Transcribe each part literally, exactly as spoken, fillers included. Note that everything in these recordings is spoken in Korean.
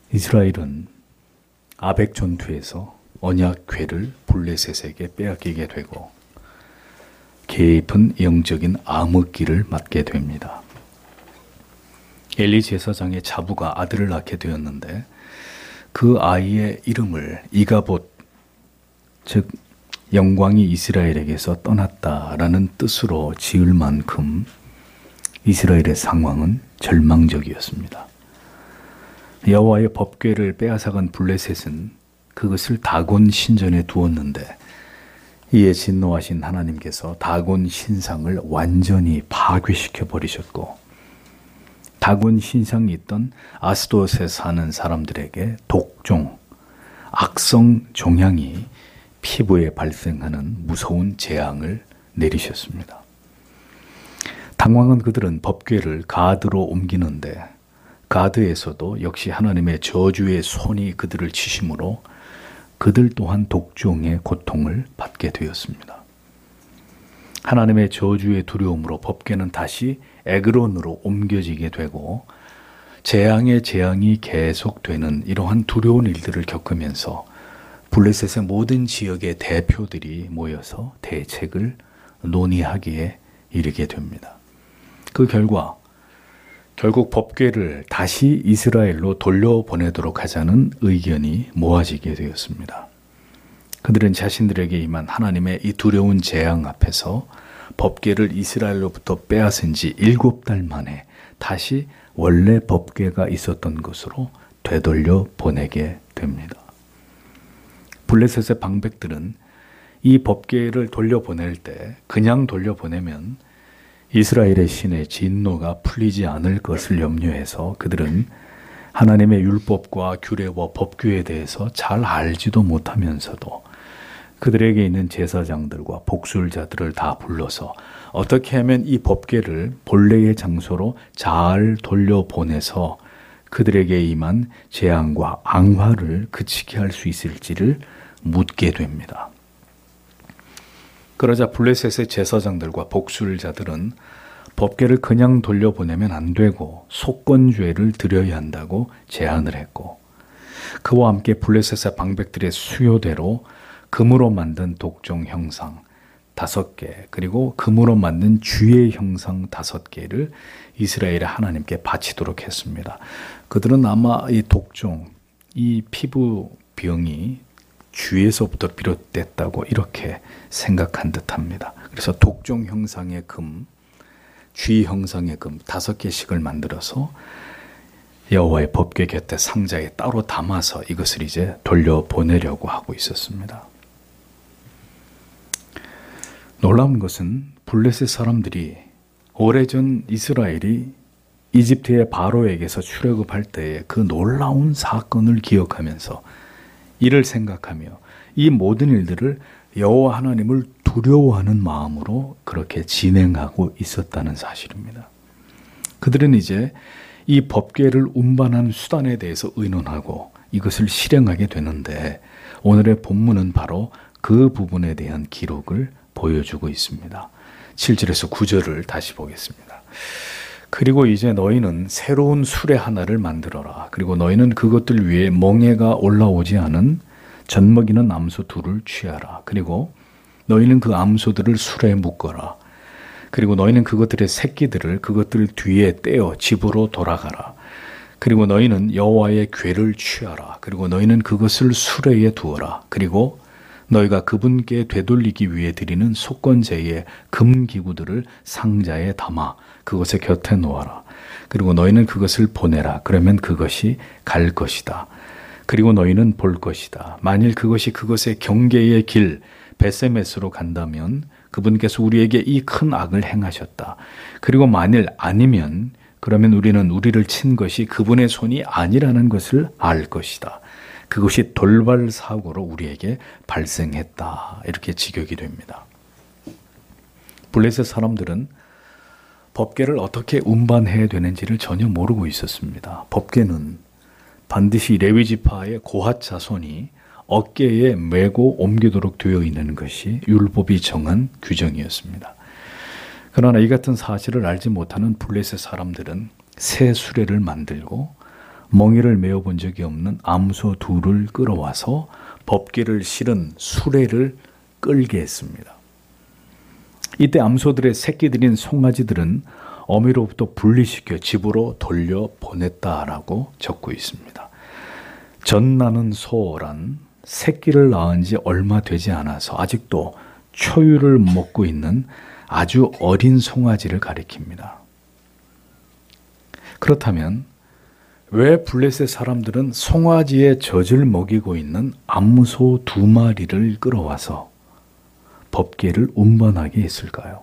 이스라엘은 아벡 전투에서 언약궤를 블레셋에게 빼앗기게 되고 깊은 영적인 암흑기를 맞게 됩니다. 엘리 제사장의 자부가 아들을 낳게 되었는데 그 아이의 이름을 이가봇, 즉 영광이 이스라엘에게서 떠났다라는 뜻으로 지을 만큼 이스라엘의 상황은 절망적이었습니다. 여호와의 법궤를 빼앗아간 블레셋은 그것을 다곤 신전에 두었는데 이에 진노하신 하나님께서 다곤 신상을 완전히 파괴시켜 버리셨고 다곤 신상이 있던 아스돗에 사는 사람들에게 독종, 악성 종양이 피부에 발생하는 무서운 재앙을 내리셨습니다. 당황한 그들은 법궤를 가드로 옮기는데 가드에서도 역시 하나님의 저주의 손이 그들을 치심으로 그들 또한 독종의 고통을 받게 되었습니다. 하나님의 저주의 두려움으로 법궤는 다시 에그론으로 옮겨지게 되고 재앙의 재앙이 계속되는 이러한 두려운 일들을 겪으면서 블레셋의 모든 지역의 대표들이 모여서 대책을 논의하기에 이르게 됩니다. 그 결과 결국 법궤를 다시 이스라엘로 돌려보내도록 하자는 의견이 모아지게 되었습니다. 그들은 자신들에게 임한 하나님의 이 두려운 재앙 앞에서 법궤를 이스라엘로부터 빼앗은 지 일곱 달 만에 다시 원래 법궤가 있었던 곳으로 되돌려 보내게 됩니다. 블레셋의 방백들은 이 법궤를 돌려보낼 때 그냥 돌려보내면 이스라엘의 신의 진노가 풀리지 않을 것을 염려해서 그들은 하나님의 율법과 규례와 법규에 대해서 잘 알지도 못하면서도 그들에게 있는 제사장들과 복술자들을 다 불러서 어떻게 하면 이 법궤를 본래의 장소로 잘 돌려보내서 그들에게 임한 재앙과 앙화를 그치게 할 수 있을지를 묻게 됩니다. 그러자 블레셋의 제사장들과 복술자들은 법궤를 그냥 돌려보내면 안 되고 속건죄를 드려야 한다고 제안을 했고 그와 함께 블레셋의 방백들의 수요대로 금으로 만든 독종 형상 다섯 개 그리고 금으로 만든 쥐의 형상 다섯 개를 이스라엘의 하나님께 바치도록 했습니다. 그들은 아마 이 독종, 이 피부병이 쥐에서부터 비롯됐다고 이렇게 생각한 듯합니다. 그래서 독종 형상의 금, 쥐 형상의 금 다섯 개씩을 만들어서 여호와의 법궤 곁에 상자에 따로 담아서 이것을 이제 돌려보내려고 하고 있었습니다. 놀라운 것은 블레셋 사람들이 오래전 이스라엘이 이집트의 바로에게서 출애굽할 때의 그 놀라운 사건을 기억하면서 이를 생각하며 이 모든 일들을 여호와 하나님을 두려워하는 마음으로 그렇게 진행하고 있었다는 사실입니다. 그들은 이제 이 법궤를 운반한 수단에 대해서 의논하고 이것을 실행하게 되는데 오늘의 본문은 바로 그 부분에 대한 기록을 보여주고 있습니다. 칠 절에서 구 절을 다시 보겠습니다. 그리고 이제 너희는 새로운 수레 하나를 만들어라. 그리고 너희는 그것들 위에 멍에가 올라오지 않은 젖먹이는 암소 둘을 취하라. 그리고 너희는 그 암소들을 수레에 묶어라. 그리고 너희는 그것들의 새끼들을 그것들 뒤에 떼어 집으로 돌아가라. 그리고 너희는 여호와의 궤를 취하라. 그리고 너희는 그것을 수레에 두어라. 그리고 너희가 그분께 되돌리기 위해 드리는 속건제의 금기구들을 상자에 담아 그것의 곁에 놓아라. 그리고 너희는 그것을 보내라. 그러면 그것이 갈 것이다. 그리고 너희는 볼 것이다. 만일 그것이 그것의 경계의 길 베세메스로 간다면 그분께서 우리에게 이 큰 악을 행하셨다. 그리고 만일 아니면 그러면 우리는 우리를 친 것이 그분의 손이 아니라는 것을 알 것이다. 그것이 돌발 사고로 우리에게 발생했다. 이렇게 직역이 됩니다. 블레셋 사람들은 법궤를 어떻게 운반해야 되는지를 전혀 모르고 있었습니다. 법궤는 반드시 레위 지파의 고핫 자손이 어깨에 메고 옮기도록 되어 있는 것이 율법이 정한 규정이었습니다. 그러나 이 같은 사실을 알지 못하는 블레셋 사람들은 새 수레를 만들고 멍에를 메어본 적이 없는 암소 둘을 끌어와서 법궤를 실은 수레를 끌게 했습니다. 이때 암소들의 새끼들인 송아지들은 어미로부터 분리시켜 집으로 돌려보냈다라고 적고 있습니다. 젖나는 소란 새끼를 낳은 지 얼마 되지 않아서 아직도 초유를 먹고 있는 아주 어린 송아지를 가리킵니다. 그렇다면 왜 블레셋 사람들은 송아지의 젖을 먹이고 있는 암소 두 마리를 끌어와서 법궤를 운반하게 했을까요?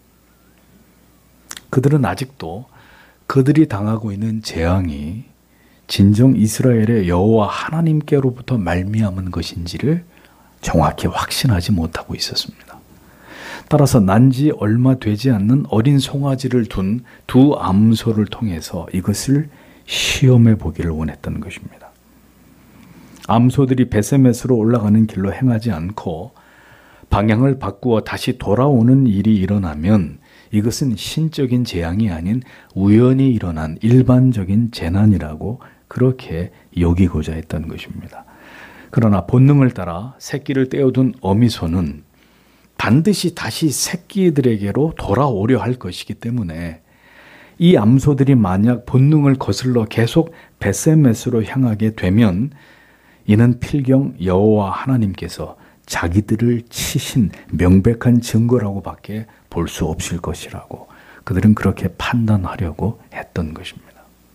그들은 아직도 그들이 당하고 있는 재앙이 진정 이스라엘의 여호와 하나님께로부터 말미암은 것인지를 정확히 확신하지 못하고 있었습니다. 따라서 난지 얼마 되지 않는 어린 송아지를 둔 두 암소를 통해서 이것을 시험해 보기를 원했던 것입니다. 암소들이 베세메스로 올라가는 길로 행하지 않고 방향을 바꾸어 다시 돌아오는 일이 일어나면 이것은 신적인 재앙이 아닌 우연히 일어난 일반적인 재난이라고 그렇게 여기고자 했던 것입니다. 그러나 본능을 따라 새끼를 떼어둔 어미소는 반드시 다시 새끼들에게로 돌아오려 할 것이기 때문에 이 암소들이 만약 본능을 거슬러 계속 베세메스로 향하게 되면 이는 필경 여호와 하나님께서 자기들을 치신 명백한 증거라고밖에 볼 수 없을 것이라고 그들은 그렇게 판단하려고 했던 것입니다.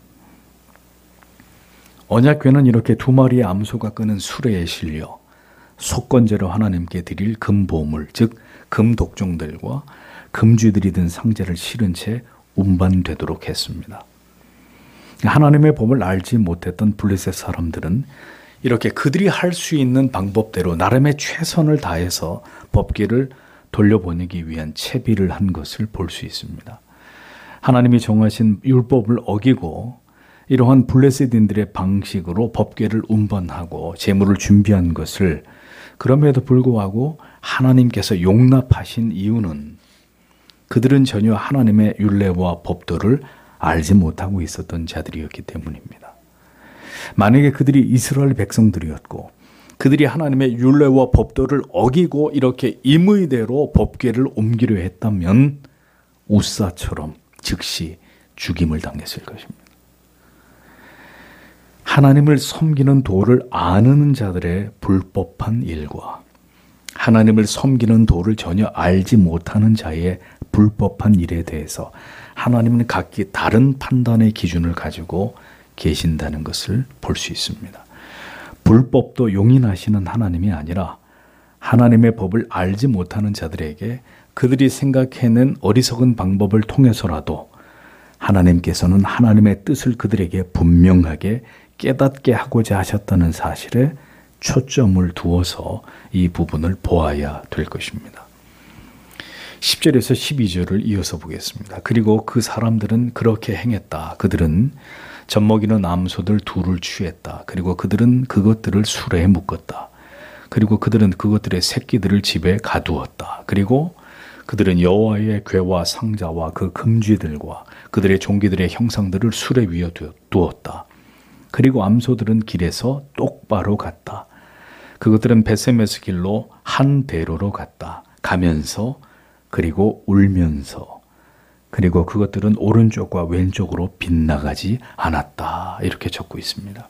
언약궤는 이렇게 두 마리의 암소가 끄는 수레에 실려 속건제로 하나님께 드릴 금보물, 즉 금독종들과 금쥐들이 든 상자를 실은 채 운반되도록 했습니다. 하나님의 법을 알지 못했던 블레셋 사람들은 이렇게 그들이 할 수 있는 방법대로 나름의 최선을 다해서 법궤를 돌려보내기 위한 채비를 한 것을 볼 수 있습니다. 하나님이 정하신 율법을 어기고 이러한 블레셋인들의 방식으로 법궤를 운반하고 제물을 준비한 것을 그럼에도 불구하고 하나님께서 용납하신 이유는 그들은 전혀 하나님의 율례와 법도를 알지 못하고 있었던 자들이었기 때문입니다. 만약에 그들이 이스라엘 백성들이었고 그들이 하나님의 율례와 법도를 어기고 이렇게 임의대로 법궤를 옮기려 했다면 우사처럼 즉시 죽임을 당했을 것입니다. 하나님을 섬기는 도를 아는 자들의 불법한 일과 하나님을 섬기는 도를 전혀 알지 못하는 자의 불법한 일에 대해서 하나님은 각기 다른 판단의 기준을 가지고 계신다는 것을 볼 수 있습니다. 불법도 용인하시는 하나님이 아니라 하나님의 법을 알지 못하는 자들에게 그들이 생각해낸 어리석은 방법을 통해서라도 하나님께서는 하나님의 뜻을 그들에게 분명하게 깨닫게 하고자 하셨다는 사실에 초점을 두어서 이 부분을 보아야 될 것입니다. 십 절에서 십이 절을 이어서 보겠습니다. 그리고 그 사람들은 그렇게 행했다. 그들은 젖먹이는 암소들 둘을 취했다. 그리고 그들은 그것들을 수레에 묶었다. 그리고 그들은 그것들의 새끼들을 집에 가두었다. 그리고 그들은 여호와의 궤와 상자와 그 금쥐들과 그들의 종기들의 형상들을 수레 위에 두었다. 그리고 암소들은 길에서 똑바로 갔다. 그것들은 베세메스 길로 한 대로로 갔다. 가면서 그리고 울면서 그리고 그것들은 오른쪽과 왼쪽으로 빗나가지 않았다. 이렇게 적고 있습니다.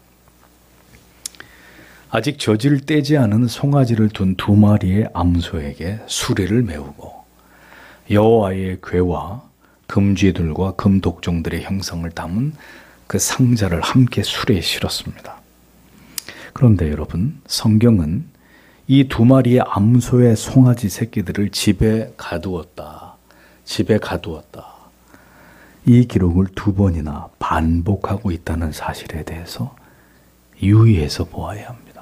아직 젖을 떼지 않은 송아지를 둔 두 마리의 암소에게 수레를 메우고 여호와의 궤와 금쥐들과 금독종들의 형상을 담은 그 상자를 함께 수레에 실었습니다. 그런데 여러분, 성경은 이 두 마리의 암소의 송아지 새끼들을 집에 가두었다. 집에 가두었다. 이 기록을 두 번이나 반복하고 있다는 사실에 대해서 유의해서 보아야 합니다.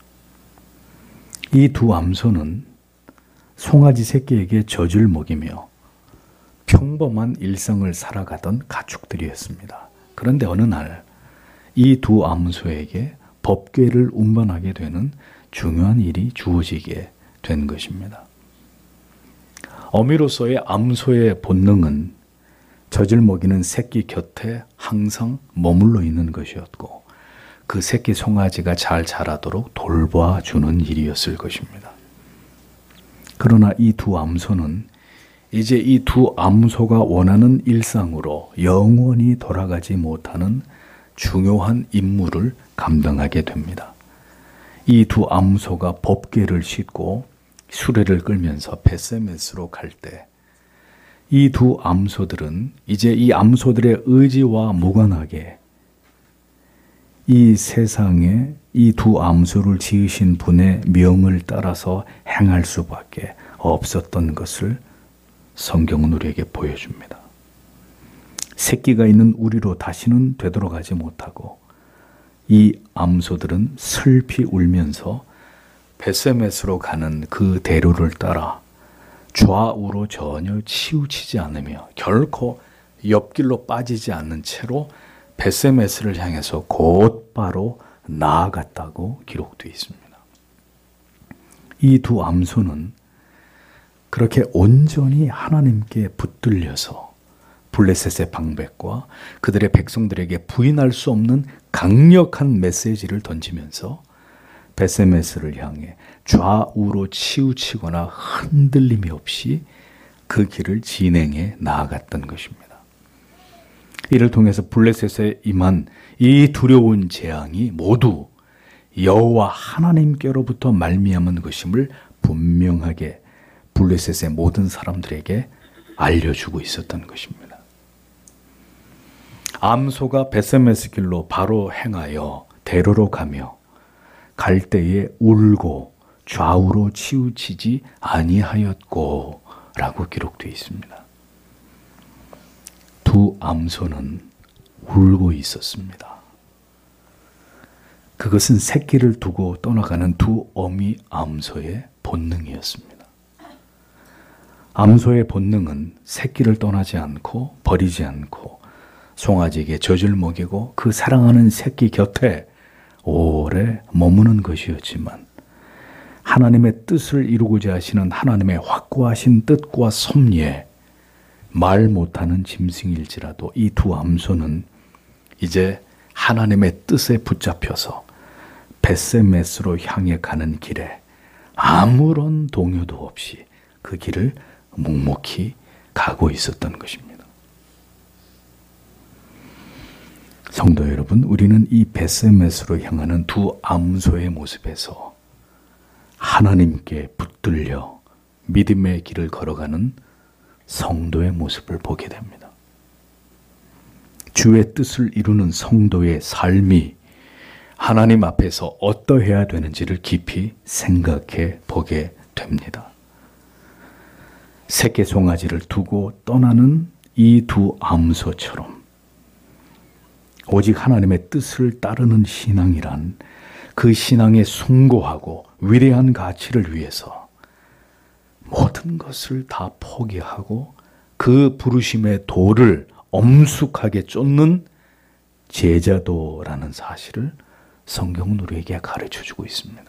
이 두 암소는 송아지 새끼에게 젖을 먹이며 평범한 일상을 살아가던 가축들이었습니다. 그런데 어느 날 이 두 암소에게 법궤를 운반하게 되는 중요한 일이 주어지게 된 것입니다. 어미로서의 암소의 본능은 젖을 먹이는 새끼 곁에 항상 머물러 있는 것이었고 그 새끼 송아지가 잘 자라도록 돌봐주는 일이었을 것입니다. 그러나 이 두 암소는 이제 이 두 암소가 원하는 일상으로 영원히 돌아가지 못하는 중요한 임무를 감당하게 됩니다. 이 두 암소가 법궤를 싣고 수레를 끌면서 벳세메스로 갈 때 이 두 암소들은 이제 이 암소들의 의지와 무관하게 이 세상에 이 두 암소를 지으신 분의 명을 따라서 행할 수밖에 없었던 것을 성경은 우리에게 보여줍니다. 새끼가 있는 우리로 다시는 되돌아가지 못하고 이 암소들은 슬피 울면서 벳세메스로 가는 그 대로를 따라 좌우로 전혀 치우치지 않으며 결코 옆길로 빠지지 않는 채로 벳세메스를 향해서 곧바로 나아갔다고 기록되어 있습니다. 이 두 암소는 그렇게 온전히 하나님께 붙들려서 블레셋의 방백과 그들의 백성들에게 부인할 수 없는 강력한 메시지를 던지면서 벳세메스를 향해 좌우로 치우치거나 흔들림이 없이 그 길을 진행해 나아갔던 것입니다. 이를 통해서 블레셋에 임한 이 두려운 재앙이 모두 여호와 하나님께로부터 말미암은 것임을 분명하게 블레셋의 모든 사람들에게 알려주고 있었던 것입니다. 암소가 벳세메스 길로 바로 행하여 대로로 가며 갈 때에 울고 좌우로 치우치지 아니하였고 라고 기록되어 있습니다. 두 암소는 울고 있었습니다. 그것은 새끼를 두고 떠나가는 두 어미 암소의 본능이었습니다. 암소의 본능은 새끼를 떠나지 않고 버리지 않고 송아지에게 젖을 먹이고 그 사랑하는 새끼 곁에 오래 머무는 것이었지만 하나님의 뜻을 이루고자 하시는 하나님의 확고하신 뜻과 섭리에 말 못하는 짐승일지라도 이 두 암소는 이제 하나님의 뜻에 붙잡혀서 벳세메스로 향해 가는 길에 아무런 동요도 없이 그 길을 묵묵히 가고 있었던 것입니다. 성도 여러분, 우리는 이 벳세메스로 향하는 두 암소의 모습에서 하나님께 붙들려 믿음의 길을 걸어가는 성도의 모습을 보게 됩니다. 주의 뜻을 이루는 성도의 삶이 하나님 앞에서 어떠해야 되는지를 깊이 생각해 보게 됩니다. 새끼 송아지를 두고 떠나는 이 두 암소처럼 오직 하나님의 뜻을 따르는 신앙이란 그 신앙에 숭고하고 위대한 가치를 위해서 모든 것을 다 포기하고 그 부르심의 도를 엄숙하게 쫓는 제자도라는 사실을 성경은 우리에게 가르쳐주고 있습니다.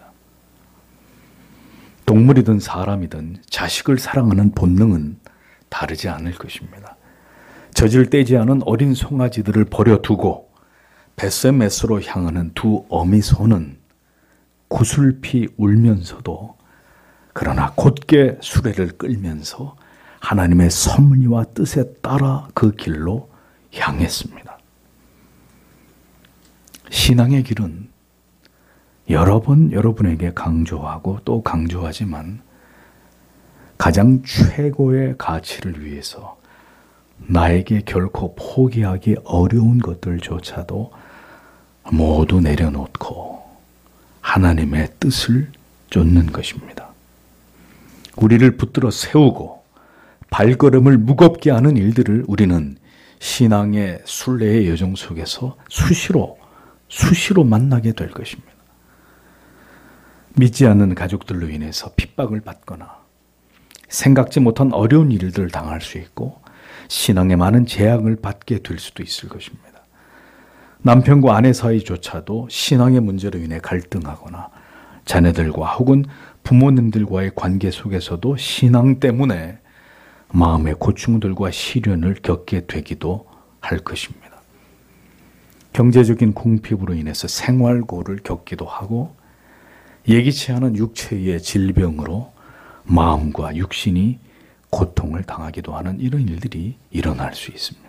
동물이든 사람이든 자식을 사랑하는 본능은 다르지 않을 것입니다. 젖을 떼지 않은 어린 송아지들을 버려두고 벳세메스로 향하는 두 어미 소는 구슬피 울면서도 그러나 곧게 수레를 끌면서 하나님의 섭리와 뜻에 따라 그 길로 향했습니다. 신앙의 길은 여러 번 여러분에게 강조하고 또 강조하지만 가장 최고의 가치를 위해서 나에게 결코 포기하기 어려운 것들조차도 모두 내려놓고 하나님의 뜻을 쫓는 것입니다. 우리를 붙들어 세우고 발걸음을 무겁게 하는 일들을 우리는 신앙의 순례의 여정 속에서 수시로 수시로 만나게 될 것입니다. 믿지 않는 가족들로 인해서 핍박을 받거나 생각지 못한 어려운 일들을 당할 수 있고 신앙에 많은 제약을 받게 될 수도 있을 것입니다. 남편과 아내 사이조차도 신앙의 문제로 인해 갈등하거나 자녀들과 혹은 부모님들과의 관계 속에서도 신앙 때문에 마음의 고충들과 시련을 겪게 되기도 할 것입니다. 경제적인 궁핍으로 인해서 생활고를 겪기도 하고 예기치 않은 육체의 질병으로 마음과 육신이 고통을 당하기도 하는 이런 일들이 일어날 수 있습니다.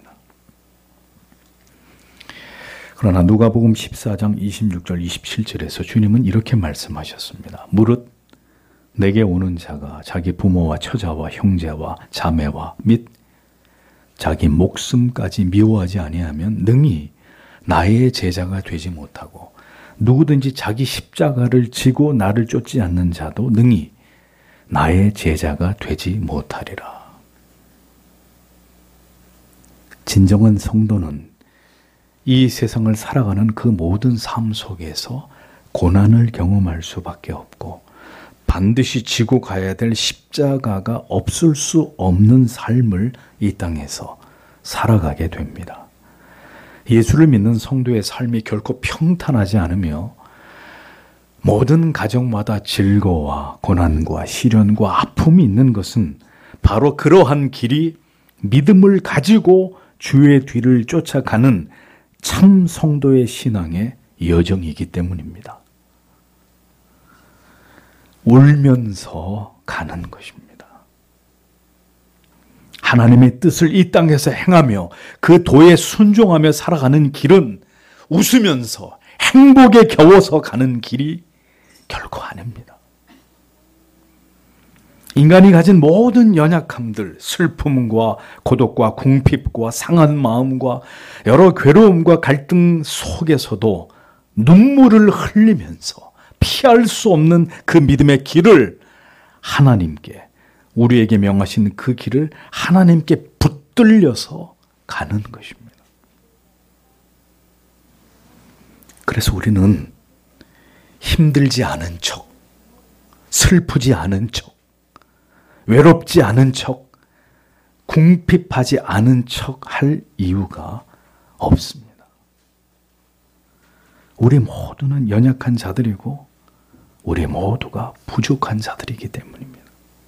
그러나 누가복음 십사 장 이십육 절 이십칠 절에서 주님은 이렇게 말씀하셨습니다. 무릇 내게 오는 자가 자기 부모와 처자와 형제와 자매와 및 자기 목숨까지 미워하지 아니하면 능히 나의 제자가 되지 못하고 누구든지 자기 십자가를 지고 나를 쫓지 않는 자도 능히 나의 제자가 되지 못하리라. 진정한 성도는 이 세상을 살아가는 그 모든 삶 속에서 고난을 경험할 수밖에 없고 반드시 지고 가야 될 십자가가 없을 수 없는 삶을 이 땅에서 살아가게 됩니다. 예수를 믿는 성도의 삶이 결코 평탄하지 않으며 모든 가정마다 질거와 고난과 시련과 아픔이 있는 것은 바로 그러한 길이 믿음을 가지고 주의 뒤를 쫓아가는 참 성도의 신앙의 여정이기 때문입니다. 울면서 가는 것입니다. 하나님의 뜻을 이 땅에서 행하며 그 도에 순종하며 살아가는 길은 웃으면서 행복에 겨워서 가는 길이 결코 아닙니다. 인간이 가진 모든 연약함들, 슬픔과 고독과 궁핍과 상한 마음과 여러 괴로움과 갈등 속에서도 눈물을 흘리면서 피할 수 없는 그 믿음의 길을 하나님께, 우리에게 명하신 그 길을 하나님께 붙들려서 가는 것입니다. 그래서 우리는 힘들지 않은 척, 슬프지 않은 척, 외롭지 않은 척, 궁핍하지 않은 척 할 이유가 없습니다. 우리 모두는 연약한 자들이고 우리 모두가 부족한 자들이기 때문입니다.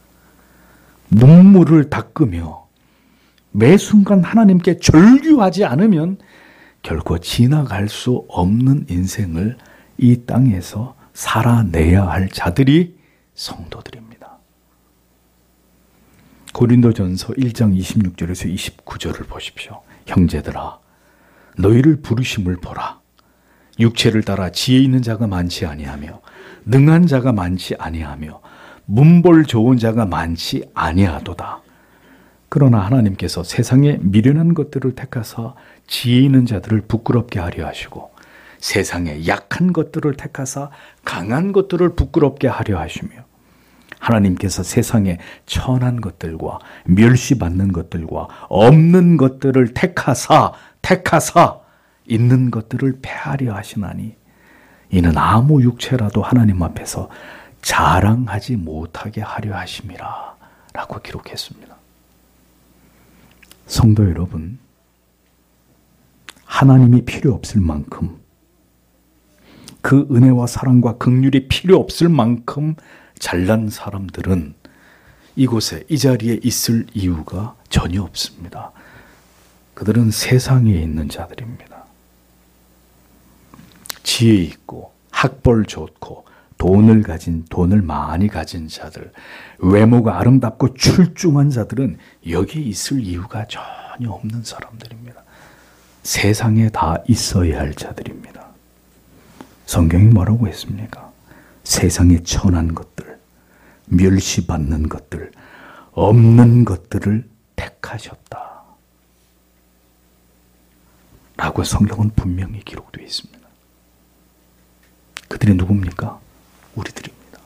눈물을 닦으며 매 순간 하나님께 절규하지 않으면 결코 지나갈 수 없는 인생을 이 땅에서 살아내야 할 자들이 성도들입니다. 고린도전서 일 장 이십육 절에서 이십구 절을 보십시오. 형제들아, 너희를 부르심을 보라. 육체를 따라 지혜 있는 자가 많지 아니하며 능한 자가 많지 아니하며 문벌 좋은 자가 많지 아니하도다. 그러나 하나님께서 세상에 미련한 것들을 택하사 지혜 있는 자들을 부끄럽게 하려 하시고 세상에 약한 것들을 택하사 강한 것들을 부끄럽게 하려 하시며 하나님께서 세상에 천한 것들과 멸시받는 것들과 없는 것들을 택하사 택하사 있는 것들을 패하려 하시나니 이는 아무 육체라도 하나님 앞에서 자랑하지 못하게 하려 하심이라 라고 기록했습니다. 성도 여러분, 하나님이 필요 없을 만큼 그 은혜와 사랑과 긍휼이 필요 없을 만큼 잘난 사람들은 이곳에 이 자리에 있을 이유가 전혀 없습니다. 그들은 세상에 있는 자들입니다. 지혜 있고 학벌 좋고 돈을 가진 돈을 많이 가진 자들, 외모가 아름답고 출중한 자들은 여기에 있을 이유가 전혀 없는 사람들입니다. 세상에 다 있어야 할 자들입니다. 성경이 뭐라고 했습니까? 세상에 천한 것들, 멸시받는 것들, 없는 것들을 택하셨다 라고 성경은 분명히 기록되어 있습니다. 그들이 누굽니까? 우리들입니다.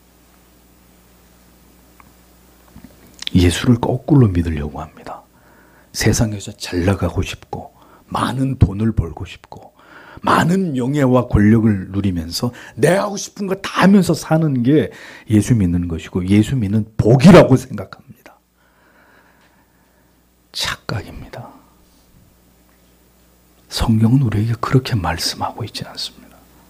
예수를 거꾸로 믿으려고 합니다. 세상에서 잘 나가고 싶고 많은 돈을 벌고 싶고 많은 명예와 권력을 누리면서 내가 하고 싶은 거 다 하면서 사는 게 예수 믿는 것이고 예수 믿는 복이라고 생각합니다. 착각입니다. 성경은 우리에게 그렇게 말씀하고 있지 않습니다.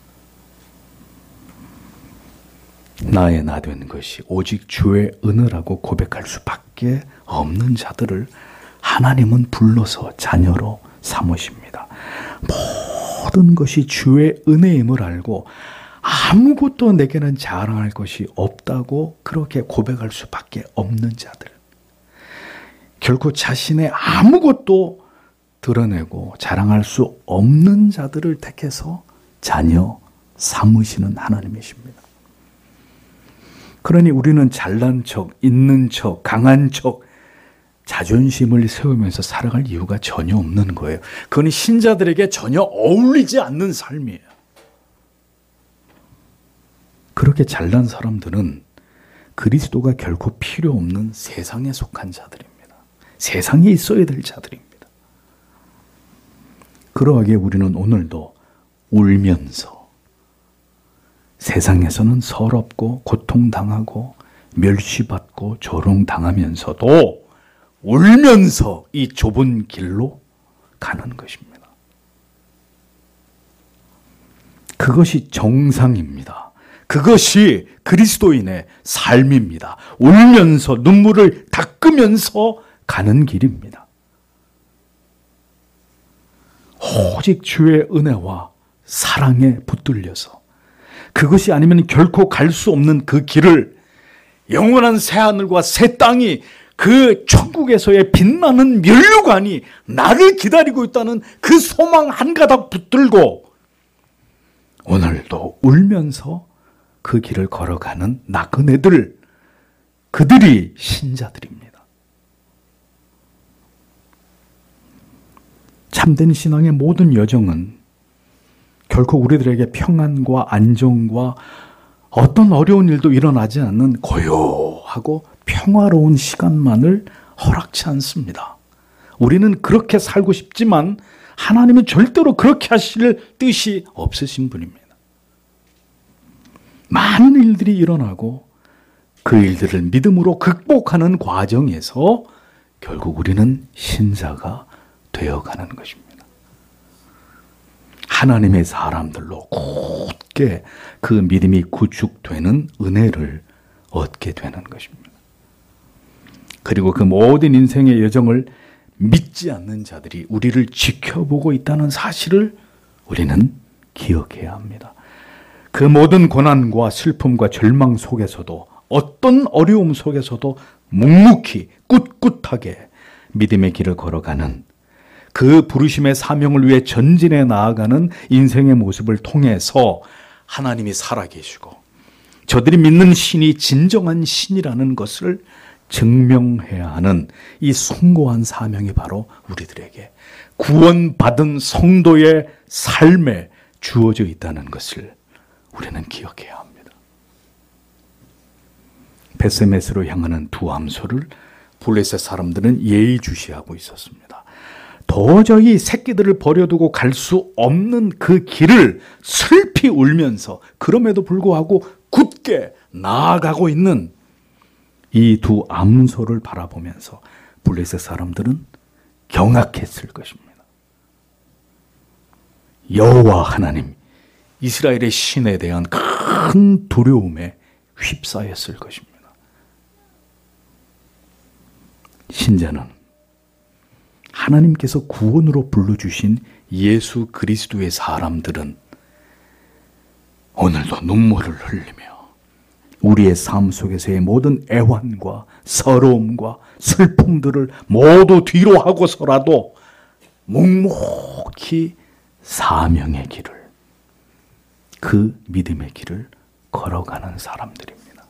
나의 나 된 것이 오직 주의 은혜라고 고백할 수밖에 없는 자들을 하나님은 불러서 자녀로 삼으십니다. 모든 것이 주의 은혜임을 알고 아무것도 내게는 자랑할 것이 없다고 그렇게 고백할 수밖에 없는 자들, 결코 자신의 아무것도 드러내고 자랑할 수 없는 자들을 택해서 자녀 삼으시는 하나님이십니다. 그러니 우리는 잘난 척, 있는 척, 강한 척, 자존심을 세우면서 살아갈 이유가 전혀 없는 거예요. 그건 신자들에게 전혀 어울리지 않는 삶이에요. 그렇게 잘난 사람들은 그리스도가 결코 필요 없는 세상에 속한 자들입니다. 세상에 있어야 될 자들입니다. 그러하기에 우리는 오늘도 울면서, 세상에서는 서럽고 고통당하고 멸시받고 조롱당하면서도 울면서 이 좁은 길로 가는 것입니다. 그것이 정상입니다. 그것이 그리스도인의 삶입니다. 울면서 눈물을 닦으면서 가는 길입니다. 오직 주의 은혜와 사랑에 붙들려서, 그것이 아니면 결코 갈 수 없는 그 길을, 영원한 새하늘과 새 땅이, 그 천국에서의 빛나는 면류관이 나를 기다리고 있다는 그 소망 한 가닥 붙들고 오늘도 울면서 그 길을 걸어가는 나그네들, 그들이 신자들입니다. 참된 신앙의 모든 여정은 결코 우리들에게 평안과 안정과 어떤 어려운 일도 일어나지 않는 고요하고 평화로운 시간만을 허락치 않습니다. 우리는 그렇게 살고 싶지만 하나님은 절대로 그렇게 하실 뜻이 없으신 분입니다. 많은 일들이 일어나고 그 일들을 믿음으로 극복하는 과정에서 결국 우리는 신자가 되어가는 것입니다. 하나님의 사람들로 곧게 그 믿음이 구축되는 은혜를 얻게 되는 것입니다. 그리고 그 모든 인생의 여정을 믿지 않는 자들이 우리를 지켜보고 있다는 사실을 우리는 기억해야 합니다. 그 모든 고난과 슬픔과 절망 속에서도, 어떤 어려움 속에서도 묵묵히 꿋꿋하게 믿음의 길을 걸어가는, 그 부르심의 사명을 위해 전진해 나아가는 인생의 모습을 통해서 하나님이 살아계시고 저들이 믿는 신이 진정한 신이라는 것을 증명해야 하는 이 숭고한 사명이 바로 우리들에게 구원받은 성도의 삶에 주어져 있다는 것을 우리는 기억해야 합니다. 베세메스로 향하는 두 암소를 블레셋 사람들은 예의주시하고 있었습니다. 도저히 새끼들을 버려두고 갈 수 없는 그 길을 슬피 울면서 그럼에도 불구하고 굳게 나아가고 있는 이 두 암소를 바라보면서 블레셋 사람들은 경악했을 것입니다. 여호와 하나님, 이스라엘의 신에 대한 큰 두려움에 휩싸였을 것입니다. 신자는 하나님께서 구원으로 불러주신 예수 그리스도의 사람들은 오늘도 눈물을 흘리며 우리의 삶 속에서의 모든 애환과 서러움과 슬픔들을 모두 뒤로 하고서라도 묵묵히 사명의 길을, 그 믿음의 길을 걸어가는 사람들입니다.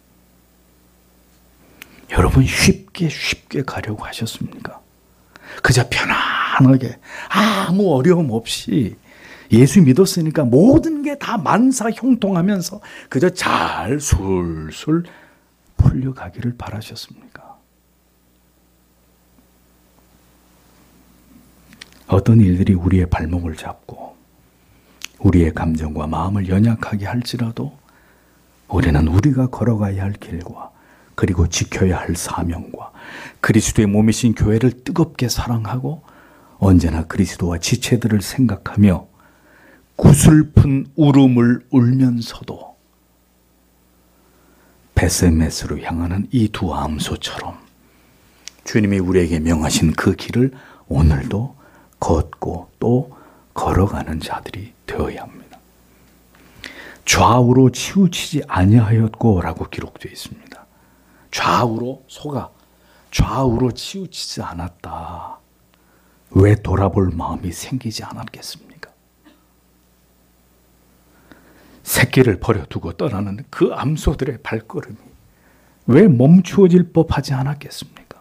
여러분, 쉽게 쉽게 가려고 하셨습니까? 그저 편안하게 아무 어려움 없이 예수 믿었으니까 모든 게 다 만사형통하면서 그저 잘 술술 풀려가기를 바라셨습니까? 어떤 일들이 우리의 발목을 잡고 우리의 감정과 마음을 연약하게 할지라도 우리는 우리가 걸어가야 할 길과 그리고 지켜야 할 사명과 그리스도의 몸이신 교회를 뜨겁게 사랑하고 언제나 그리스도와 지체들을 생각하며 구슬픈 울음을 울면서도 베세메스로 향하는 이 두 암소처럼 주님이 우리에게 명하신 그 길을 오늘도 걷고 또 걸어가는 자들이 되어야 합니다. 좌우로 치우치지 아니하였고 라고 기록되어 있습니다. 좌우로 소가 좌우로 치우치지 않았다. 왜 돌아볼 마음이 생기지 않았겠습니까? 새끼를 버려두고 떠나는 그 암소들의 발걸음이 왜 멈추어질 법하지 않았겠습니까?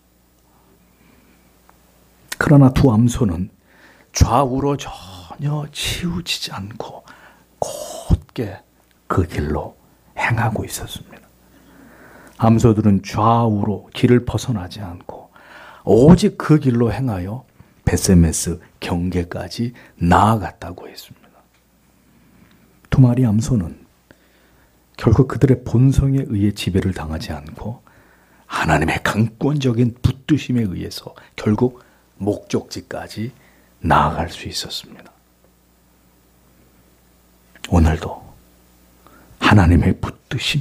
그러나 두 암소는 좌우로 전혀 치우치지 않고 곧게 그 길로 행하고 있었습니다. 암소들은 좌우로 길을 벗어나지 않고 오직 그 길로 행하여 벳세메스 경계까지 나아갔다고 했습니다. 두 마리 암소는 결국 그들의 본성에 의해 지배를 당하지 않고 하나님의 강권적인 붙드심에 의해서 결국 목적지까지 나아갈 수 있었습니다. 오늘도 하나님의 붙드심,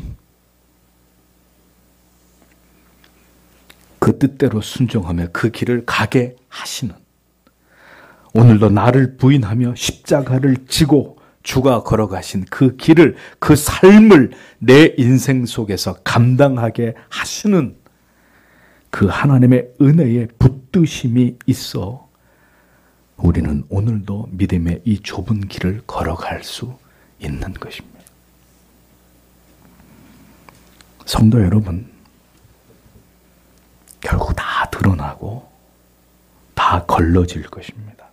그 뜻대로 순종하며 그 길을 가게 하시는, 오늘도 나를 부인하며 십자가를 지고 주가 걸어가신 그 길을, 그 삶을 내 인생 속에서 감당하게 하시는 그 하나님의 은혜의 붙드심이 있어 우리는 오늘도 믿음의 이 좁은 길을 걸어갈 수 있는 것입니다. 성도 여러분, 결국 다 드러나고 다 걸러질 것입니다.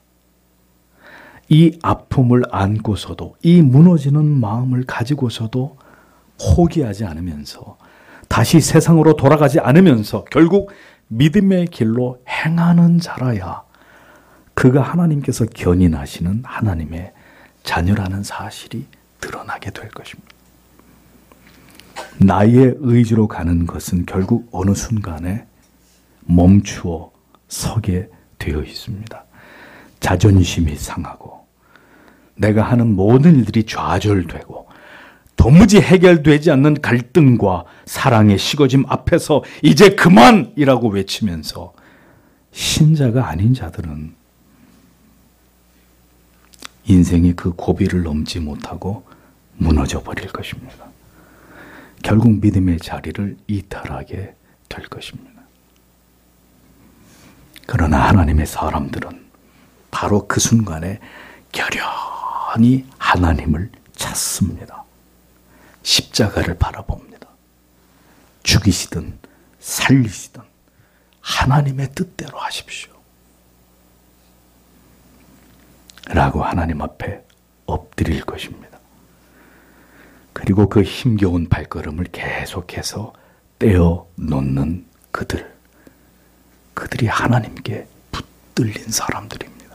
이 아픔을 안고서도, 이 무너지는 마음을 가지고서도 포기하지 않으면서, 다시 세상으로 돌아가지 않으면서 결국 믿음의 길로 행하는 자라야 그가 하나님께서 견인하시는 하나님의 자녀라는 사실이 드러나게 될 것입니다. 나의 의지로 가는 것은 결국 어느 순간에 멈추어 서게 되어 있습니다. 자존심이 상하고 내가 하는 모든 일들이 좌절되고 도무지 해결되지 않는 갈등과 사랑의 식어짐 앞에서 이제 그만이라고 외치면서 신자가 아닌 자들은 인생이 그 고비를 넘지 못하고 무너져 버릴 것입니다. 결국 믿음의 자리를 이탈하게 될 것입니다. 그러나 하나님의 사람들은 바로 그 순간에 결연히 하나님을 찾습니다. 십자가를 바라봅니다. 죽이시든 살리시든 하나님의 뜻대로 하십시오. 라고 하나님 앞에 엎드릴 것입니다. 그리고 그 힘겨운 발걸음을 계속해서 떼어 놓는 그들, 그들이 하나님께 붙들린 사람들입니다.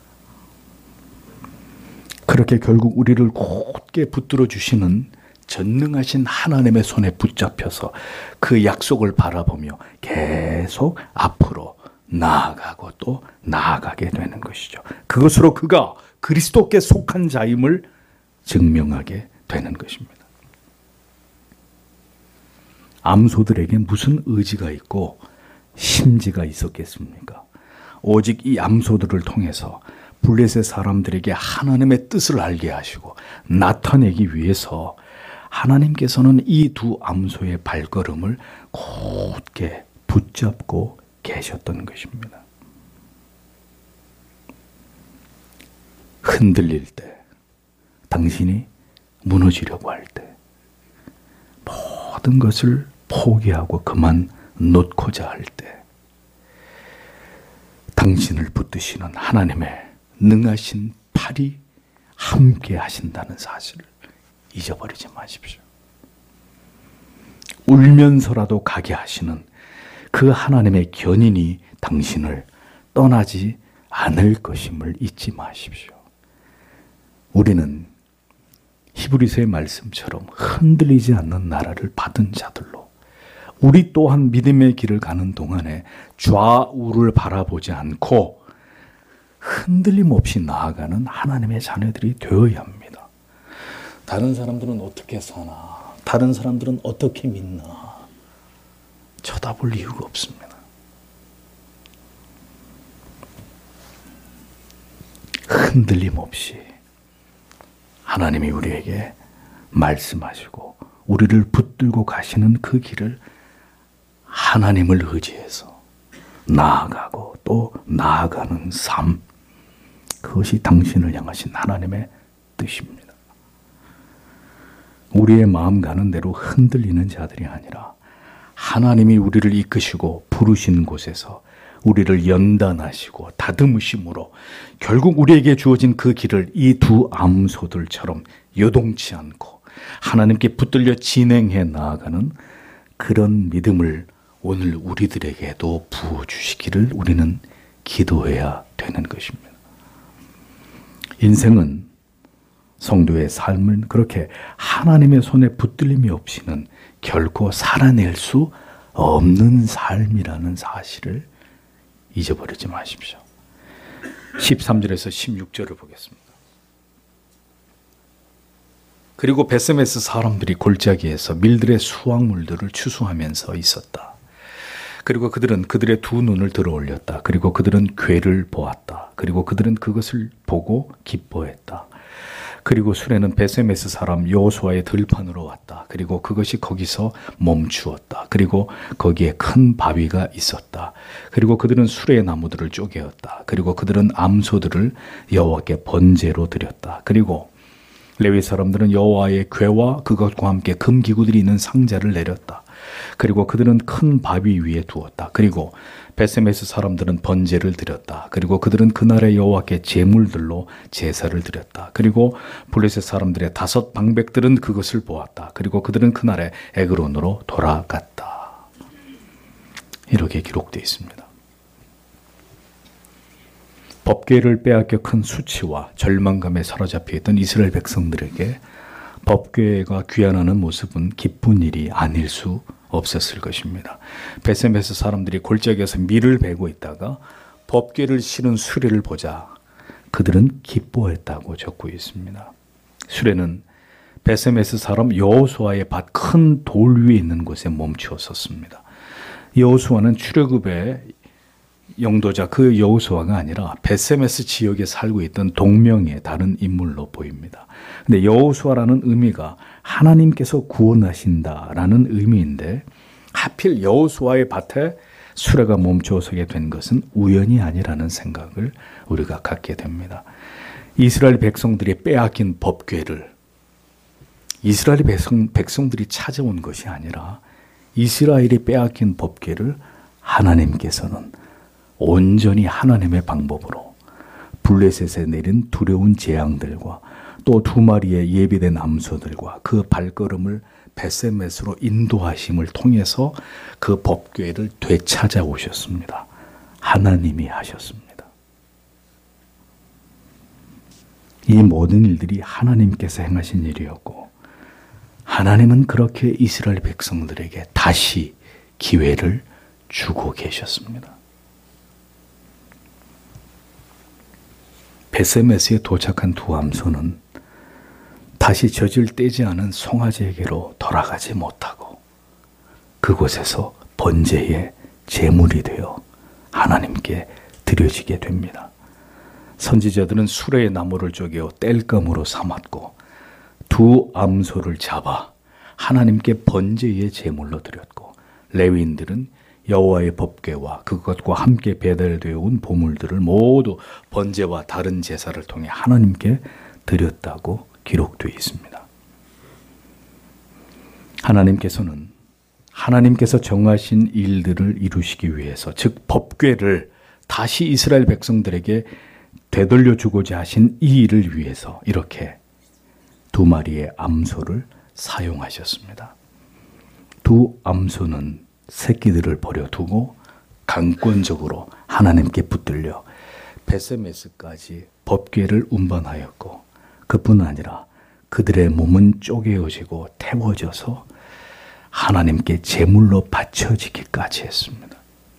그렇게 결국 우리를 곧게 붙들어 주시는 전능하신 하나님의 손에 붙잡혀서 그 약속을 바라보며 계속 앞으로 나아가고 또 나아가게 되는 것이죠. 그것으로 그가 그리스도께 속한 자임을 증명하게 되는 것입니다. 암소들에게 무슨 의지가 있고 심지가 있었겠습니까? 오직 이 암소들을 통해서 블레셋 사람들에게 하나님의 뜻을 알게 하시고 나타내기 위해서 하나님께서는 이 두 암소의 발걸음을 곧게 붙잡고 계셨던 것입니다. 흔들릴 때, 당신이 무너지려고 할 때, 모든 것을 포기하고 그만 놓고자 할 때, 당신을 붙드시는 하나님의 능하신 팔이 함께 하신다는 사실을 잊어버리지 마십시오. 울면서라도 가게 하시는 그 하나님의 견인이 당신을 떠나지 않을 것임을 잊지 마십시오. 우리는 히브리서의 말씀처럼 흔들리지 않는 나라를 받은 자들로 우리 또한 믿음의 길을 가는 동안에 좌우를 바라보지 않고 흔들림 없이 나아가는 하나님의 자녀들이 되어야 합니다. 다른 사람들은 어떻게 사나? 다른 사람들은 어떻게 믿나? 쳐다볼 이유가 없습니다. 흔들림 없이 하나님이 우리에게 말씀하시고 우리를 붙들고 가시는 그 길을 하나님을 의지해서 나아가고 또 나아가는 삶, 그것이 당신을 향하신 하나님의 뜻입니다. 우리의 마음 가는 대로 흔들리는 자들이 아니라 하나님이 우리를 이끄시고 부르신 곳에서 우리를 연단하시고 다듬으심으로 결국 우리에게 주어진 그 길을 이 두 암소들처럼 요동치 않고 하나님께 붙들려 진행해 나아가는 그런 믿음을 오늘 우리들에게도 부어주시기를 우리는 기도해야 되는 것입니다. 인생은, 성도의 삶은 그렇게 하나님의 손에 붙들림이 없이는 결코 살아낼 수 없는 삶이라는 사실을 잊어버리지 마십시오. 십삼 절에서 십육 절을 보겠습니다. 그리고 베세메스 사람들이 골짜기에서 밀들의 수확물들을 추수하면서 있었다. 그리고 그들은 그들의 두 눈을 들어 올렸다. 그리고 그들은 괴를 보았다. 그리고 그들은 그것을 보고 기뻐했다. 그리고 수레는 베세메스 사람 여호수아의 들판으로 왔다. 그리고 그것이 거기서 멈추었다. 그리고 거기에 큰 바위가 있었다. 그리고 그들은 수레의 나무들을 쪼개었다. 그리고 그들은 암소들을 여호와께 번제로 드렸다. 그리고 레위 사람들은 여호와의 궤와 그것과 함께 금기구들이 있는 상자를 내렸다. 그리고 그들은 큰 바위 위에 두었다. 그리고 베세메스 사람들은 번제를 드렸다. 그리고 그들은 그날의 여호와께 제물들로 제사를 드렸다. 그리고 블레셋 사람들의 다섯 방백들은 그것을 보았다. 그리고 그들은 그날에 에그론으로 돌아갔다. 이렇게 기록되어 있습니다. 법궤를 빼앗겨 큰 수치와 절망감에 사로잡혀 있던 이스라엘 백성들에게 법궤가 귀환하는 모습은 기쁜 일이 아닐 수 없었을 것입니다. 베세메스 사람들이 골짜기에서 밀을 베고 있다가 법궤를 실은 수레를 보자 그들은 기뻐했다고 적고 있습니다. 수레는 베세메스 사람 여호수아의 밭 큰 돌 위에 있는 곳에 멈추었었습니다. 여호수아는 출애굽의 영도자 그 여호수아가 아니라 베세메스 지역에 살고 있던 동명의 다른 인물로 보입니다. 근데 여호수아라는 의미가 하나님께서 구원하신다라는 의미인데 하필 여호수아의 밭에 수레가 멈춰 서게 된 것은 우연이 아니라는 생각을 우리가 갖게 됩니다. 이스라엘 백성들이 빼앗긴 법궤를 이스라엘 백성, 백성들이 찾아온 것이 아니라 이스라엘이 빼앗긴 법궤를 하나님께서는 온전히 하나님의 방법으로 블레셋에 내린 두려운 재앙들과 또 두 마리의 예비된 암소들과 그 발걸음을 베세메스로 인도하심을 통해서 그 법궤를 되찾아 오셨습니다. 하나님이 하셨습니다. 이 모든 일들이 하나님께서 행하신 일이었고 하나님은 그렇게 이스라엘 백성들에게 다시 기회를 주고 계셨습니다. 베세메스에 도착한 두 암소는 다시 젖을 떼지 않은 송아지에게로 돌아가지 못하고 그곳에서 번제의 제물이 되어 하나님께 드려지게 됩니다. 선지자들은 수레의 나무를 쪼개어 땔감으로 삼았고 두 암소를 잡아 하나님께 번제의 제물로 드렸고 레위인들은 여호와의 법궤와 그것과 함께 배달되어 온 보물들을 모두 번제와 다른 제사를 통해 하나님께 드렸다고 기록되어 있습니다. 하나님께서는 하나님께서 정하신 일들을 이루시기 위해서 즉 법궤를 다시 이스라엘 백성들에게 되돌려 주고자 하신 이 일을 위해서 이렇게 두 마리의 암소를 사용하셨습니다. 두 암소는 새끼들을 버려두고 강권적으로 하나님께 붙들려 베세메스까지 법궤를 운반하였고 그뿐 아니라 그들의 몸은 쪼개어지고 태워져서 하나님께 제물로 바쳐지기까지 했습니다.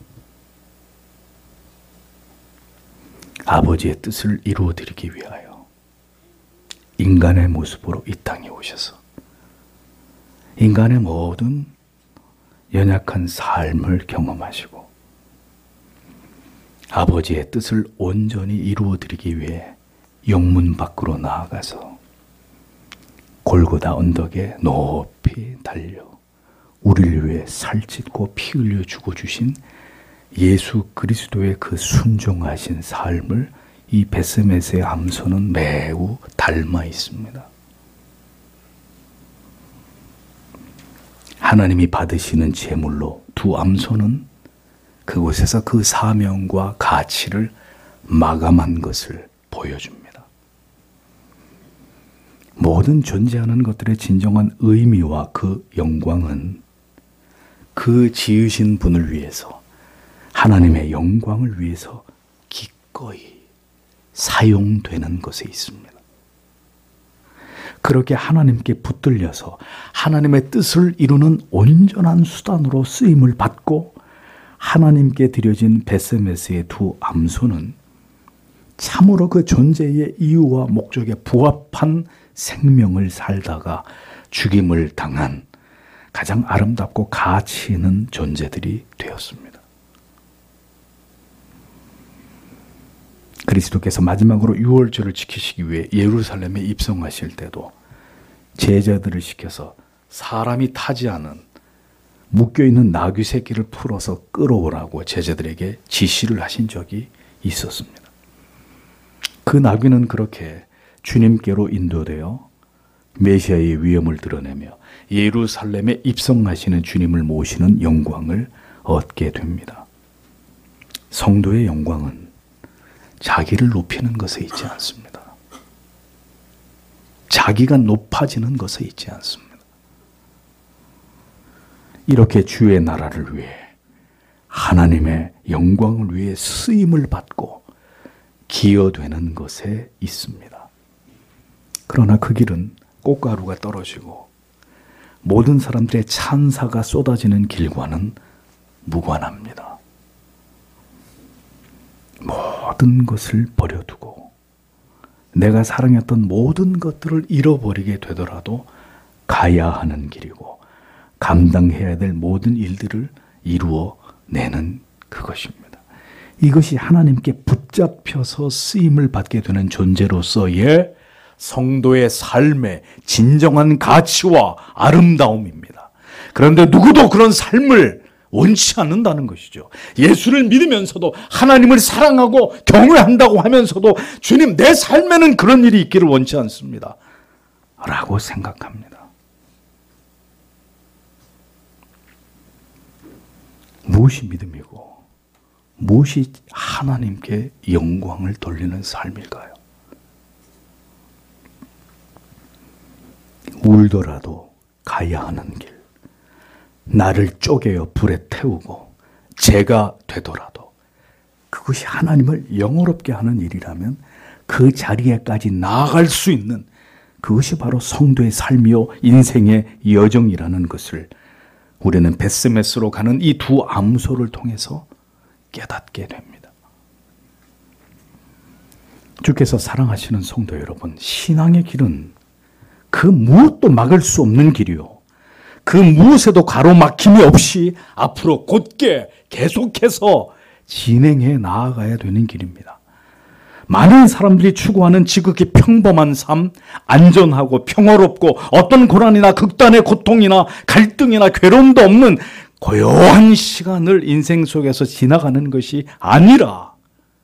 아버지의 뜻을 이루어드리기 위하여 인간의 모습으로 이 땅에 오셔서 인간의 모든 연약한 삶을 경험하시고 아버지의 뜻을 온전히 이루어드리기 위해 영문 밖으로 나아가서 골고다 언덕에 높이 달려 우리를 위해 살찢고 피 흘려 죽어주신 예수 그리스도의 그 순종하신 삶을 이 벳세메스의 암소는 매우 닮아 있습니다. 하나님이 받으시는 제물로 두 암소는 그곳에서 그 사명과 가치를 마감한 것을 보여줍니다. 모든 존재하는 것들의 진정한 의미와 그 영광은 그 지으신 분을 위해서, 하나님의 영광을 위해서 기꺼이 사용되는 것에 있습니다. 그렇게 하나님께 붙들려서 하나님의 뜻을 이루는 온전한 수단으로 쓰임을 받고 하나님께 드려진 벳세메스의 두 암소는 참으로 그 존재의 이유와 목적에 부합한 생명을 살다가 죽임을 당한 가장 아름답고 가치 있는 존재들이 되었습니다. 그리스도께서 마지막으로 유월절을 지키시기 위해 예루살렘에 입성하실 때도 제자들을 시켜서 사람이 타지 않은 묶여있는 나귀 새끼를 풀어서 끌어오라고 제자들에게 지시를 하신 적이 있었습니다. 그 나귀는 그렇게 주님께로 인도되어 메시아의 위엄을 드러내며 예루살렘에 입성하시는 주님을 모시는 영광을 얻게 됩니다. 성도의 영광은 자기를 높이는 것에 있지 않습니다. 자기가 높아지는 것에 있지 않습니다. 이렇게 주의 나라를 위해 하나님의 영광을 위해 쓰임을 받고 기여되는 것에 있습니다. 그러나 그 길은 꽃가루가 떨어지고 모든 사람들의 찬사가 쏟아지는 길과는 무관합니다. 모든 것을 버려두고 내가 사랑했던 모든 것들을 잃어버리게 되더라도 가야 하는 길이고 감당해야 될 모든 일들을 이루어내는 그것입니다. 이것이 하나님께 붙잡혀서 쓰임을 받게 되는 존재로서의 성도의 삶의 진정한 가치와 아름다움입니다. 그런데 누구도 그런 삶을 원치 않는다는 것이죠. 예수를 믿으면서도 하나님을 사랑하고 경외한다고 하면서도 주님 내 삶에는 그런 일이 있기를 원치 않습니다 라고 생각합니다. 무엇이 믿음이고 무엇이 하나님께 영광을 돌리는 삶일까요? 울더라도 가야 하는 길, 나를 쪼개어 불에 태우고 죄가 되더라도 그것이 하나님을 영어롭게 하는 일이라면 그 자리에까지 나아갈 수 있는 그것이 바로 성도의 삶이요 인생의 여정이라는 것을 우리는 벳세메스로 가는 이 두 암소를 통해서 깨닫게 됩니다. 주께서 사랑하시는 성도 여러분, 신앙의 길은 그 무엇도 막을 수 없는 길이요, 그 무엇에도 가로막힘이 없이 앞으로 곧게 계속해서 진행해 나아가야 되는 길입니다. 많은 사람들이 추구하는 지극히 평범한 삶, 안전하고 평화롭고 어떤 고난이나 극단의 고통이나 갈등이나 괴로움도 없는 고요한 시간을 인생 속에서 지나가는 것이 아니라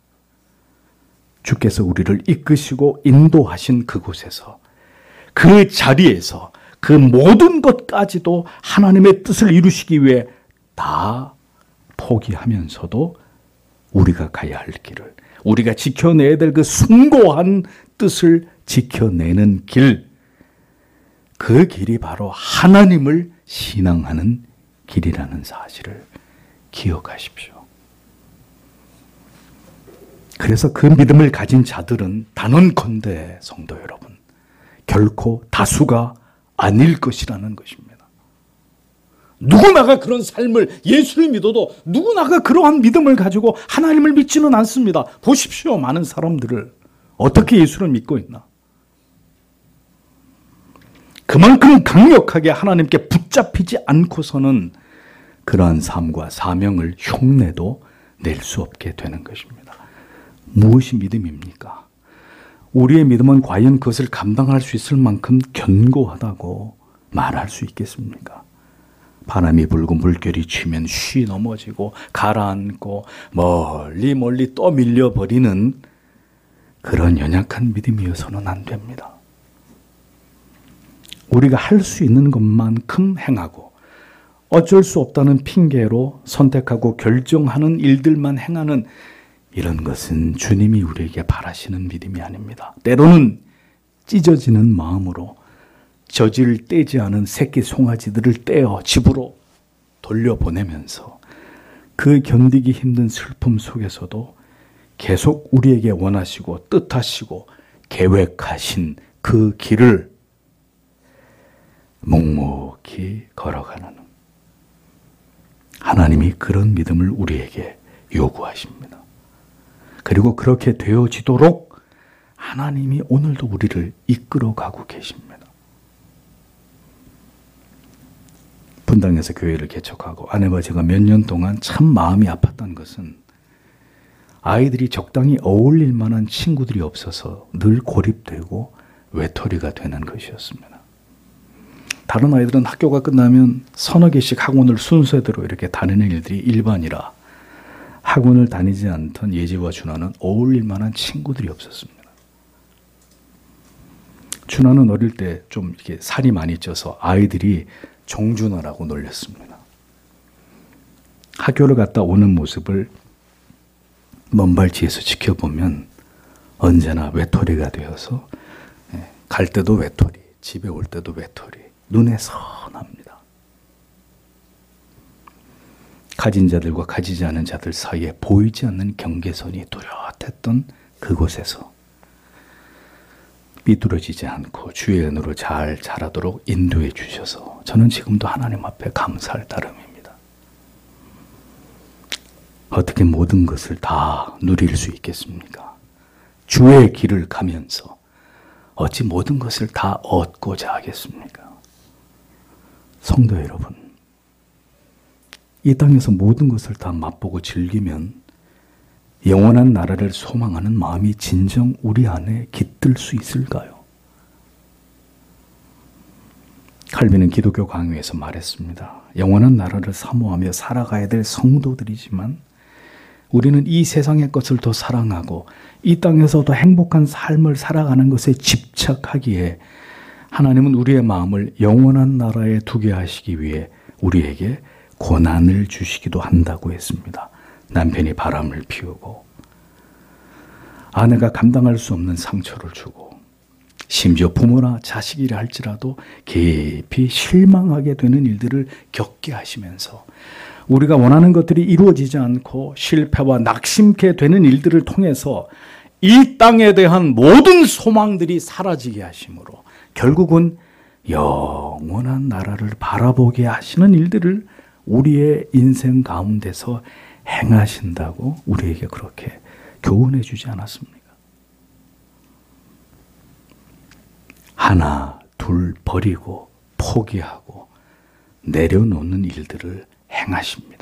주께서 우리를 이끄시고 인도하신 그곳에서, 그 자리에서 그 모든 것까지도 하나님의 뜻을 이루시기 위해 다 포기하면서도 우리가 가야 할 길을, 우리가 지켜내야 될 그 숭고한 뜻을 지켜내는 길, 그 길이 바로 하나님을 신앙하는 길이라는 사실을 기억하십시오. 그래서 그 믿음을 가진 자들은 단언컨대 성도 여러분, 결코 다수가 아닐 것이라는 것입니다. 누구나가 그런 삶을, 예수를 믿어도 누구나가 그러한 믿음을 가지고 하나님을 믿지는 않습니다. 보십시오. 많은 사람들을 어떻게 예수를 믿고 있나. 그만큼 강력하게 하나님께 붙잡히지 않고서는 그러한 삶과 사명을 흉내도 낼 수 없게 되는 것입니다. 무엇이 믿음입니까? 우리의 믿음은 과연 그것을 감당할 수 있을 만큼 견고하다고 말할 수 있겠습니까? 바람이 불고 물결이 치면 쉬 넘어지고 가라앉고 멀리 멀리 떠밀려 버리는 그런 연약한 믿음이어서는 안 됩니다. 우리가 할 수 있는 것만큼 행하고 어쩔 수 없다는 핑계로 선택하고 결정하는 일들만 행하는 이런 것은 주님이 우리에게 바라시는 믿음이 아닙니다. 때로는 찢어지는 마음으로 젖을 떼지 않은 새끼 송아지들을 떼어 집으로 돌려보내면서 그 견디기 힘든 슬픔 속에서도 계속 우리에게 원하시고 뜻하시고 계획하신 그 길을 묵묵히 걸어가는 하나님이 그런 믿음을 우리에게 요구하십니다. 그리고 그렇게 되어지도록 하나님이 오늘도 우리를 이끌어가고 계십니다. 분당에서 교회를 개척하고 아내와 제가 몇 년 동안 참 마음이 아팠던 것은 아이들이 적당히 어울릴 만한 친구들이 없어서 늘 고립되고 외톨이가 되는 것이었습니다. 다른 아이들은 학교가 끝나면 서너 개씩 학원을 순서대로 이렇게 다니는 일들이 일반이라 학원을 다니지 않던 예지와 준하는 어울릴 만한 친구들이 없었습니다. 준하는 어릴 때 좀 이렇게 살이 많이 쪄서 아이들이 종준하라고 놀렸습니다. 학교를 갔다 오는 모습을 먼발치에서 지켜보면 언제나 외톨이가 되어서 갈 때도 외톨이, 집에 올 때도 외톨이, 눈에 선합니다. 가진 자들과 가지지 않은 자들 사이에 보이지 않는 경계선이 뚜렷했던 그곳에서 삐뚤어지지 않고 주의 은혜로 잘 자라도록 인도해 주셔서 저는 지금도 하나님 앞에 감사할 따름입니다. 어떻게 모든 것을 다 누릴 수 있겠습니까? 주의 길을 가면서 어찌 모든 것을 다 얻고자 하겠습니까? 성도 여러분, 이 땅에서 모든 것을 다 맛보고 즐기면 영원한 나라를 소망하는 마음이 진정 우리 안에 깃들 수 있을까요? 칼빈은 기독교 강요에서 말했습니다. 영원한 나라를 사모하며 살아가야 될 성도들이지만 우리는 이 세상의 것을 더 사랑하고 이 땅에서 더 행복한 삶을 살아가는 것에 집착하기에 하나님은 우리의 마음을 영원한 나라에 두게 하시기 위해 우리에게 고난을 주시기도 한다고 했습니다. 남편이 바람을 피우고 아내가 감당할 수 없는 상처를 주고 심지어 부모나 자식이라 할지라도 깊이 실망하게 되는 일들을 겪게 하시면서 우리가 원하는 것들이 이루어지지 않고 실패와 낙심케 되는 일들을 통해서 이 땅에 대한 모든 소망들이 사라지게 하심으로 결국은 영원한 나라를 바라보게 하시는 일들을 우리의 인생 가운데서 행하신다고 우리에게 그렇게 교훈해 주지 않았습니까? 하나, 둘 버리고 포기하고 내려놓는 일들을 행하십니다.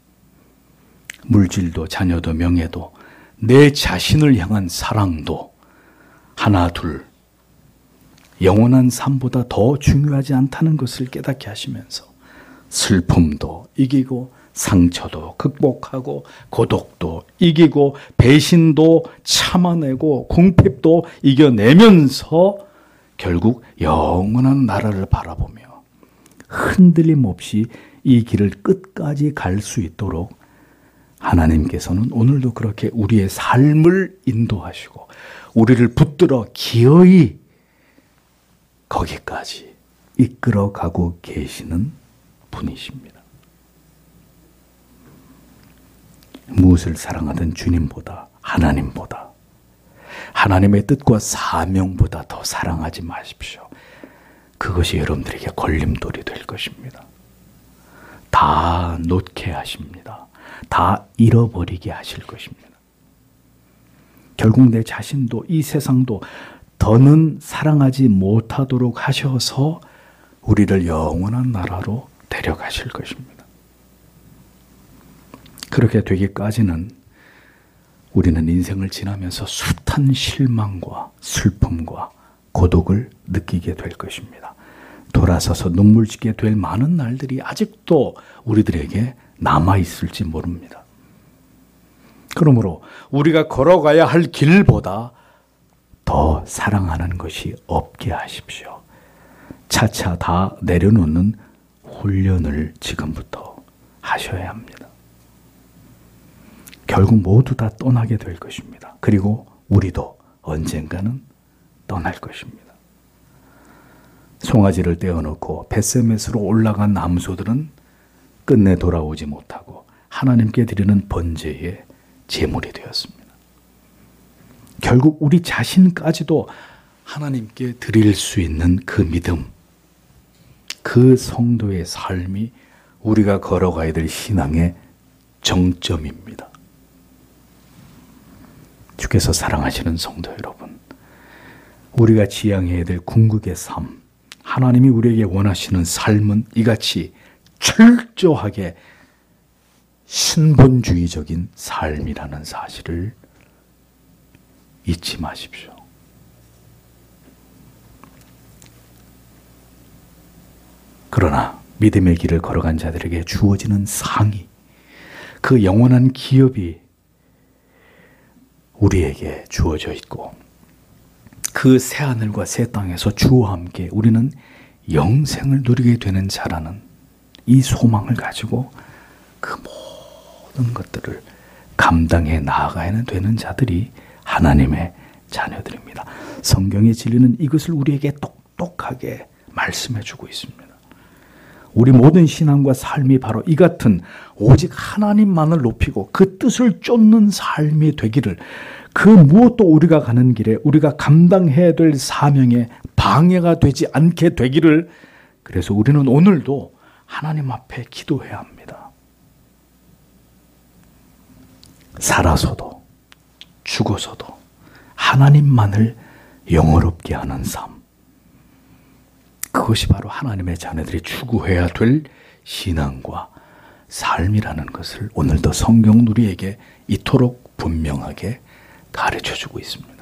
물질도 자녀도 명예도 내 자신을 향한 사랑도 하나, 둘 영원한 삶보다 더 중요하지 않다는 것을 깨닫게 하시면서 슬픔도 이기고 상처도 극복하고 고독도 이기고 배신도 참아내고 궁핍도 이겨내면서 결국 영원한 나라를 바라보며 흔들림 없이 이 길을 끝까지 갈 수 있도록 하나님께서는 오늘도 그렇게 우리의 삶을 인도하시고 우리를 붙들어 기어이 거기까지 이끌어가고 계시는 분이십니다. 무엇을 사랑하든 주님보다 하나님보다 하나님의 뜻과 사명보다 더 사랑하지 마십시오. 그것이 여러분들에게 걸림돌이 될 것입니다. 다 놓게 하십니다. 다 잃어버리게 하실 것입니다. 결국 내 자신도 이 세상도 더는 사랑하지 못하도록 하셔서 우리를 영원한 나라로 데려가실 것입니다. 그렇게 되기까지는 우리는 인생을 지나면서 숱한 실망과 슬픔과 고독을 느끼게 될 것입니다. 돌아서서 눈물 짓게 될 많은 날들이 아직도 우리들에게 남아있을지 모릅니다. 그러므로 우리가 걸어가야 할 길보다 더 사랑하는 것이 없게 하십시오. 차차 다 내려놓는 훈련을 지금부터 하셔야 합니다. 결국 모두 다 떠나게 될 것입니다. 그리고 우리도 언젠가는 떠날 것입니다. 송아지를 떼어놓고 벳세메스로 올라간 남소들은 끝내 돌아오지 못하고 하나님께 드리는 번제의 제물이 되었습니다. 결국 우리 자신까지도 하나님께 드릴 수 있는 그 믿음, 그 성도의 삶이 우리가 걸어가야 될 신앙의 정점입니다. 주께서 사랑하시는 성도 여러분, 우리가 지향해야 될 궁극의 삶, 하나님이 우리에게 원하시는 삶은 이같이 철저하게 신본주의적인 삶이라는 사실을 잊지 마십시오. 그러나 믿음의 길을 걸어간 자들에게 주어지는 상이, 그 영원한 기업이 우리에게 주어져 있고, 그 새하늘과 새 땅에서 주와 함께 우리는 영생을 누리게 되는 자라는 이 소망을 가지고 그 모든 것들을 감당해 나아가야 되는 자들이 하나님의 자녀들입니다. 성경의 진리는 이것을 우리에게 똑똑하게 말씀해 주고 있습니다. 우리 모든 신앙과 삶이 바로 이 같은 오직 하나님만을 높이고 그 뜻을 쫓는 삶이 되기를, 그 무엇도 우리가 가는 길에 우리가 감당해야 될 사명에 방해가 되지 않게 되기를, 그래서 우리는 오늘도 하나님 앞에 기도해야 합니다. 살아서도 죽어서도 하나님만을 영원롭게 하는 삶, 그것이 바로 하나님의 자녀들이 추구해야 될 신앙과 삶이라는 것을 오늘도 성경 우리에게 이토록 분명하게 가르쳐주고 있습니다.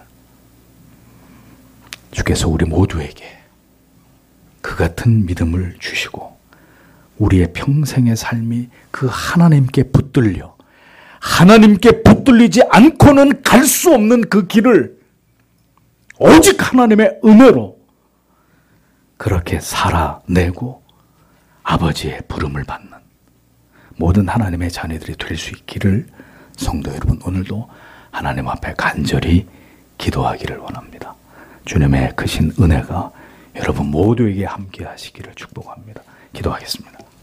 주께서 우리 모두에게 그 같은 믿음을 주시고 우리의 평생의 삶이 그 하나님께 붙들려 하나님께 붙들리지 않고는 갈 수 없는 그 길을 오직 하나님의 은혜로 그렇게 살아내고 아버지의 부름을 받는 모든 하나님의 자녀들이 될 수 있기를 성도 여러분, 오늘도 하나님 앞에 간절히 기도하기를 원합니다. 주님의 크신 은혜가 여러분 모두에게 함께 하시기를 축복합니다. 기도하겠습니다.